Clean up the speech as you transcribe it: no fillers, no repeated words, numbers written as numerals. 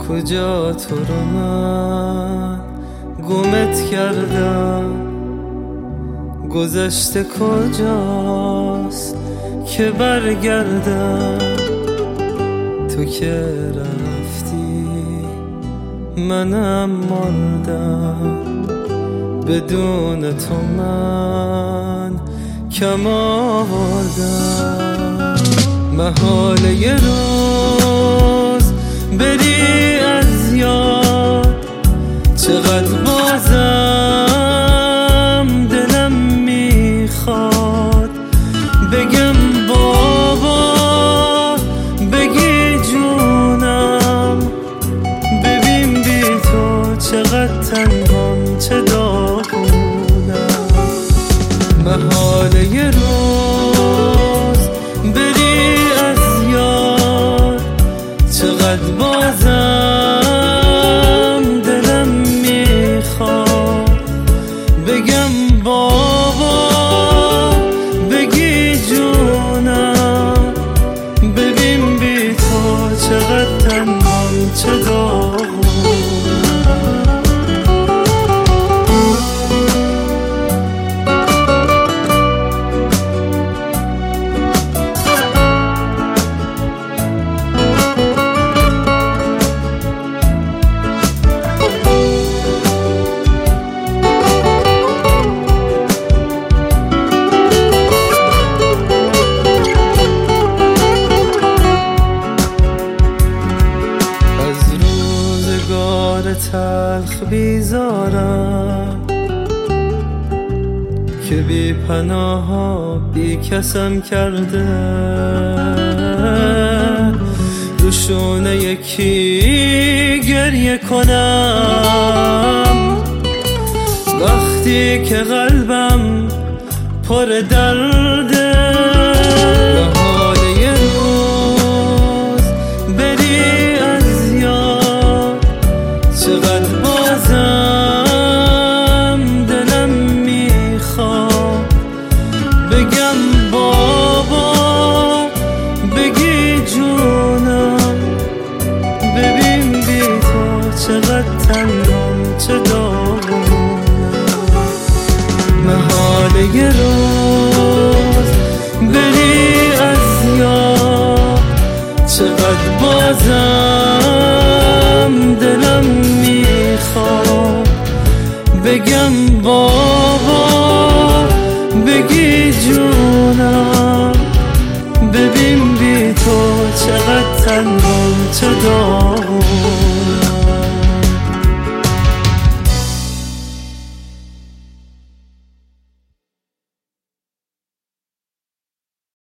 کجا تو رو من گمت کردم، گذشته کجاست که برگردم. تو که رفتی منم مردم، بدون تو من کم آوردم. محاله یه روز بری از یاد، چقدر بازم دلم میخواد بگم بابا، بگی جونم، ببین بی تو چقدر تنهام، چه داغونم. محاله یه روز بری از یاد، چقدر بازم دلم میخواد بگم بابا، بگی جونم، ببین بی تو چقدر تنهام، چه داغونم. تلخ بیزارم که بی پناه بی کسم کرده، روشونه یکی گریه کنم وقتی که قلبم پر درده. چقدر بازم دلم میخواد بگم بابا، بگی جونم، ببین بی تو چقدر تنهام، چه داغونم. محاله یه روز